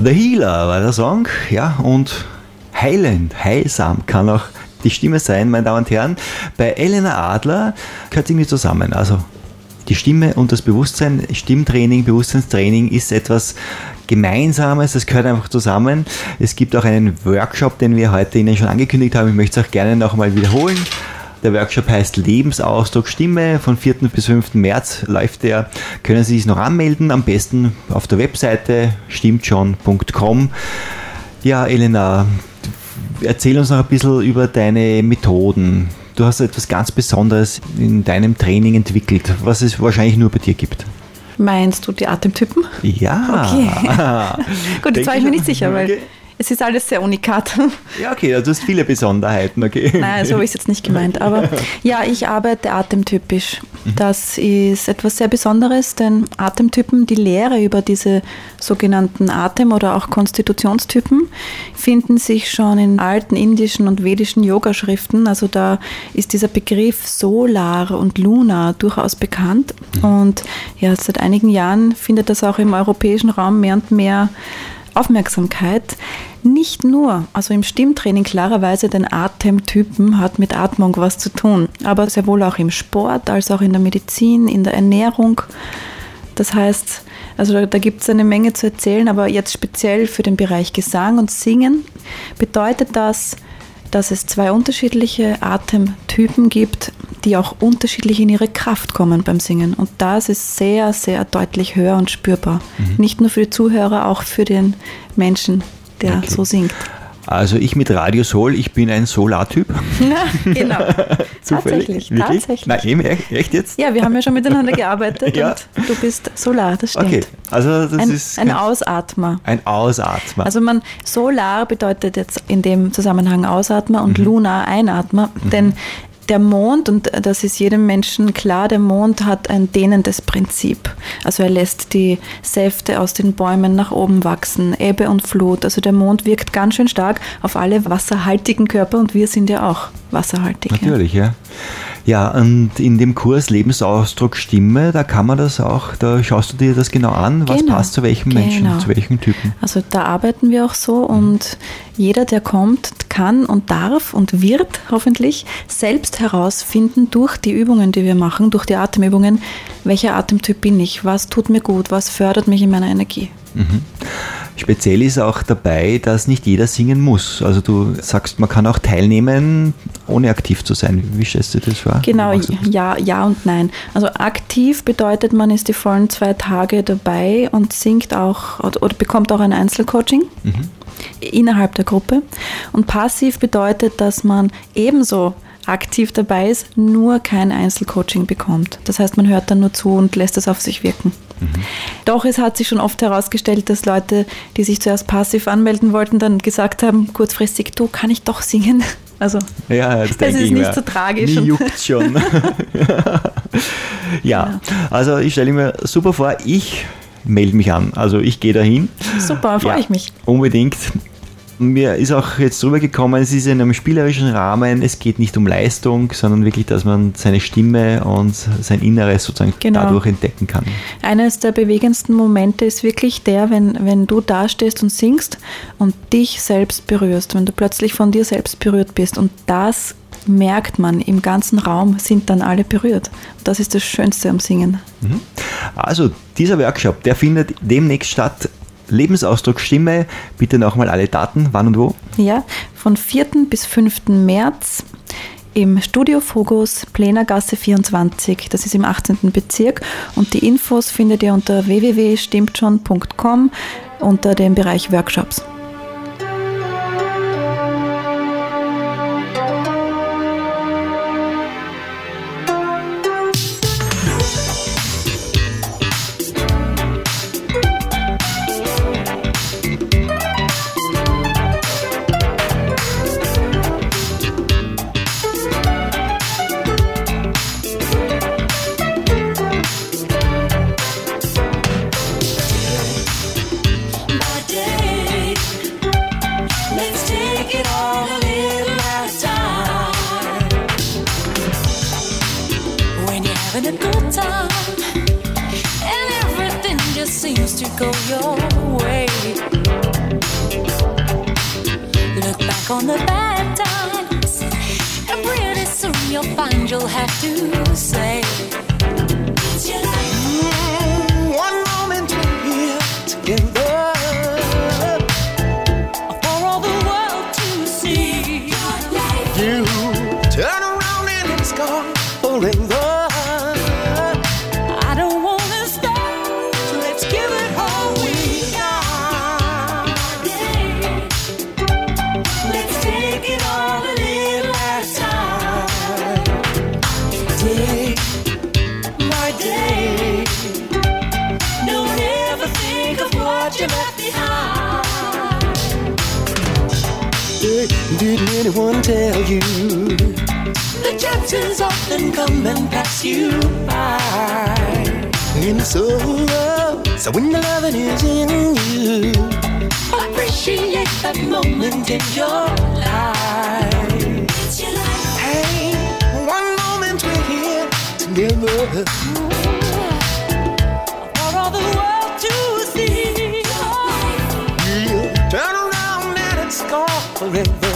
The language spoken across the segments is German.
The Healer war der Song, ja, und heilend, heilsam kann auch die Stimme sein, meine Damen und Herren. Bei Elena Adler gehört es irgendwie zusammen. Also die Stimme und das Bewusstsein, Stimmtraining, Bewusstseinstraining ist etwas Gemeinsames, das gehört einfach zusammen. Es gibt auch einen Workshop, den wir heute Ihnen schon angekündigt haben. Ich möchte es auch gerne noch einmal wiederholen. Der Workshop heißt Lebensausdruck Stimme. Von 4. bis 5. März läuft der. Können Sie sich noch anmelden, am besten auf der Webseite stimmtschon.com. Ja, Elena, erzähl uns noch ein bisschen über deine Methoden. Du hast etwas ganz Besonderes in deinem Training entwickelt, was es wahrscheinlich nur bei dir gibt. Meinst du die Atemtypen? Ja. Okay. Gut, jetzt war ich mir nicht sicher, weil es ist alles sehr unikat. Ja, okay, du hast viele Besonderheiten, okay. Nein, so habe ich es jetzt nicht gemeint. Aber ja, ich arbeite atemtypisch. Das ist etwas sehr Besonderes, denn Atemtypen, die Lehre über diese sogenannten Atem- oder auch Konstitutionstypen, finden sich schon in alten indischen und vedischen Yogaschriften. Also da ist dieser Begriff Solar und Lunar durchaus bekannt. Und ja, seit einigen Jahren findet das auch im europäischen Raum mehr und mehr Aufmerksamkeit. Nicht nur, also im Stimmtraining klarerweise, den Atemtypen hat mit Atmung was zu tun, aber sehr wohl auch im Sport, als auch in der Medizin, in der Ernährung. Das heißt, also da gibt es eine Menge zu erzählen, aber jetzt speziell für den Bereich Gesang und Singen bedeutet das, dass es 2 unterschiedliche Atemtypen gibt, die auch unterschiedlich in ihre Kraft kommen beim Singen. Und das ist sehr, sehr deutlich hör- und spürbar. Nicht nur für die Zuhörer, auch für den Menschen, der so singt. Also ich mit Radio Sol, ich bin ein Solartyp. Ja, genau. Tatsächlich. Nein, eben, echt jetzt? Ja, wir haben ja schon miteinander gearbeitet und du bist Solar, das stimmt. Okay, also das ist ein Ausatmer. Ein Ausatmer. Also Solar bedeutet jetzt in dem Zusammenhang Ausatmer und Lunar Einatmer, denn der Mond, und das ist jedem Menschen klar, der Mond hat ein dehnendes Prinzip. Also er lässt die Säfte aus den Bäumen nach oben wachsen, Ebbe und Flut. Also der Mond wirkt ganz schön stark auf alle wasserhaltigen Körper und wir sind ja auch wasserhaltig. Natürlich, ja. Ja, und in dem Kurs Lebensausdruck Stimme, da kann man das auch, da schaust du dir das genau an, was passt zu welchem Menschen, zu welchen Typen. Also da arbeiten wir auch so und jeder, der kommt, kann und darf und wird hoffentlich selbst herausfinden durch die Übungen, die wir machen, durch die Atemübungen, welcher Atemtyp bin ich, was tut mir gut, was fördert mich in meiner Energie. Speziell ist auch dabei, dass nicht jeder singen muss. Also du sagst, man kann auch teilnehmen, ohne aktiv zu sein. Wie stellst du das vor? Genau, ja und nein. Also aktiv bedeutet, man ist die vollen 2 Tage dabei und singt auch oder bekommt auch ein Einzelcoaching innerhalb der Gruppe. Und passiv bedeutet, dass man ebenso aktiv dabei ist, nur kein Einzelcoaching bekommt. Das heißt, man hört dann nur zu und lässt es auf sich wirken. Doch es hat sich schon oft herausgestellt, dass Leute, die sich zuerst passiv anmelden wollten, dann gesagt haben, kurzfristig, du, kann ich doch singen? Also, ja, das ist nicht so tragisch. Mir juckt's schon. Ja, also ich stelle mir super vor, ich melde mich an. Also ich gehe dahin. Super, freue ich mich. Unbedingt. Mir ist auch jetzt drüber gekommen, es ist in einem spielerischen Rahmen, es geht nicht um Leistung, sondern wirklich, dass man seine Stimme und sein Inneres sozusagen dadurch entdecken kann. Eines der bewegendsten Momente ist wirklich der, wenn du da stehst und singst und dich selbst berührst, wenn du plötzlich von dir selbst berührt bist und das merkt man, im ganzen Raum sind dann alle berührt. Das ist das Schönste am Singen. Also dieser Workshop, der findet demnächst statt. Lebensausdruck Stimme, bitte nochmal alle Daten, wann und wo? Ja, von 4. bis 5. März im Studio Fogus, Plänergasse 24, das ist im 18. Bezirk und die Infos findet ihr unter www.stimmtschon.com unter dem Bereich Workshops. Seems to go your way. people have to say. It's your life. One moment we're here together, For all the world to see. you turn around and it's gone forever. I don't wanna stop, so let's give it all we got. Let's take it all a little at a time. Day by day. Don't ever think of what you left behind. Didn't anyone tell you The chances often come and pass you by. in the sorrow? So when the loving is in you, Appreciate that moment in your life. It's your life. hey, one moment we're here together. For all the world to see. Yeah. Turn around and it's gone forever.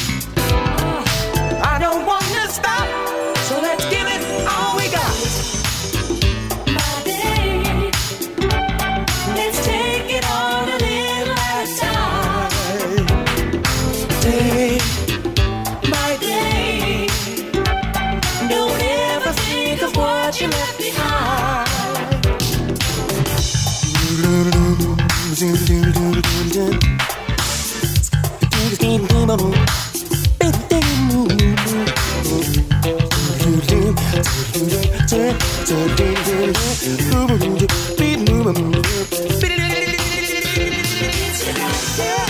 I don't wanna stop, so let's give it all we got. My day, let's take it all a little at a time. Day, My day, don't ever think of what you left behind. Yeah.